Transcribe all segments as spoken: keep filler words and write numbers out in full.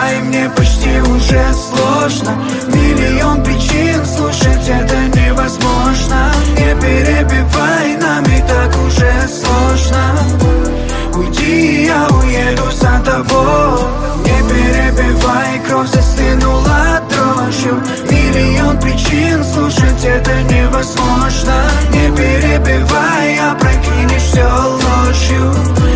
перебивай, мне почти уже сложно. Миллион причин, слушать это невозможно. Не перебивай, нам и так уже сложно. Уйди, я уеду за тобой. Не перебивай, кровь застынула дрожью. Миллион причин, слушать это невозможно. Не перебивай, опрокинешь все ложью.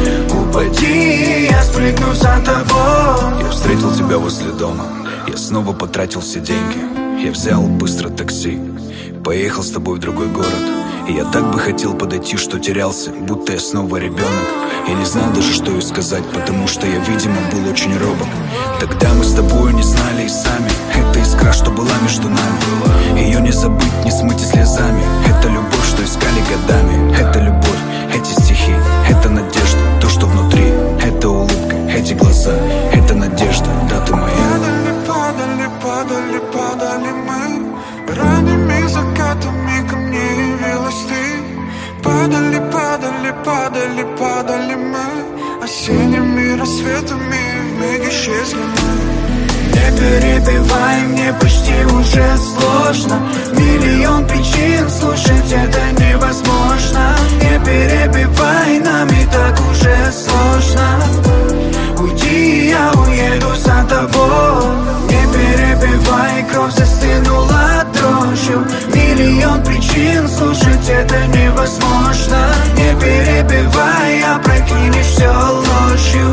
Упади, я спрыгну за тобой. Я встретил тебя возле дома, я снова потратил все деньги. Я взял быстро такси, поехал с тобой в другой город. И я так бы хотел подойти, что терялся, будто я снова ребенок. Я не знал даже, что ей сказать, потому что я, видимо, был очень робок. Тогда мы с тобой не знали и сами. Это искра, что была между нами. Ее не забыть, не смыть и слезами. Это любовь, что искали годами. Это любовь, эти стихи, это надежда. То, что внутри, это улыбка, эти глаза, это надежда. Да, ты моя. Падали, падали, падали, падали мы. Ранними закатами ко мне явилась ты. Падали, падали, падали, падали мы. Осенними рассветами вмиг исчезли мы. Не перебивай, мне почти уже сложно. Миллион причин, слушать это невозможно. Не перебивай, нам и так уже сложно. Уйди, я уеду за тобой. Не перебивай, кровь застынула дрожью. Миллион причин, слушать это невозможно. Не перебивай, опрокинешь все ложью.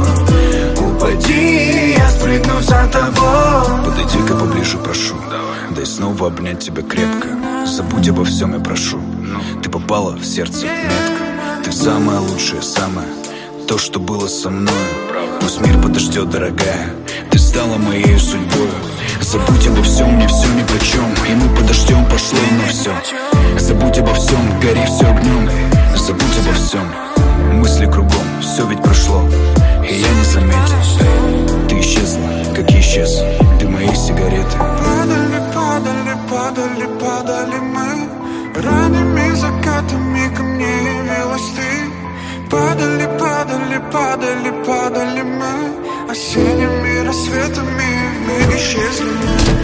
Упади, я спрыгну за тобой. Подойди-ка поближе, прошу. Дай снова обнять тебя крепко. Забудь обо всем, я прошу. Ты попала в сердце метко. Ты самая лучшая, самая то, что было со мною. Пусть мир подождет, дорогая. Ты стала моей судьбой. Забудь обо всем, мне все ни по чем. И мы подождем, пошло на все. Забудь обо всем, гори все огнем. Забудь обо всем, мысли кругом. Все ведь прошло, и я не заметил. Ты исчезла, как и исчез ты моей сигареты. Падали, падали, падали, падали мы. Ранними закатами ко мне явилась ты. Падали, падали, падали, падали мы. Осенними рассветами вмиг исчезли мы.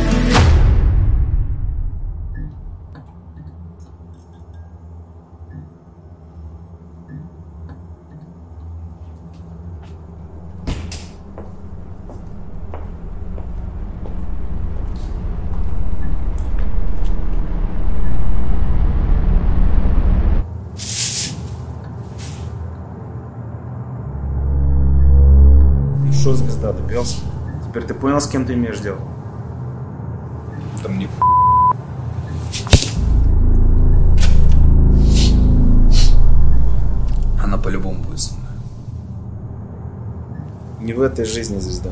Шо, звезда, добился? Теперь ты понял, с кем ты имеешь дело? Да мне она по-любому будет со мной. Не в этой жизни, звезда.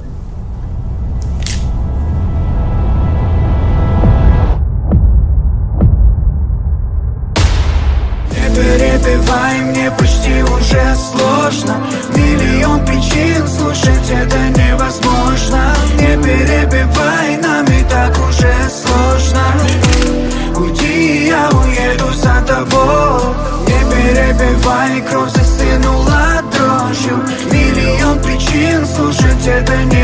Не перебивай, мне почти уже сложно. Миллион причин, слушать это невозможно. Не перебивай, нам и так уже сложно. Уйди, я уеду за тобой. Не перебивай, кровь застынула дрожью. Миллион причин, слушать это невозможно.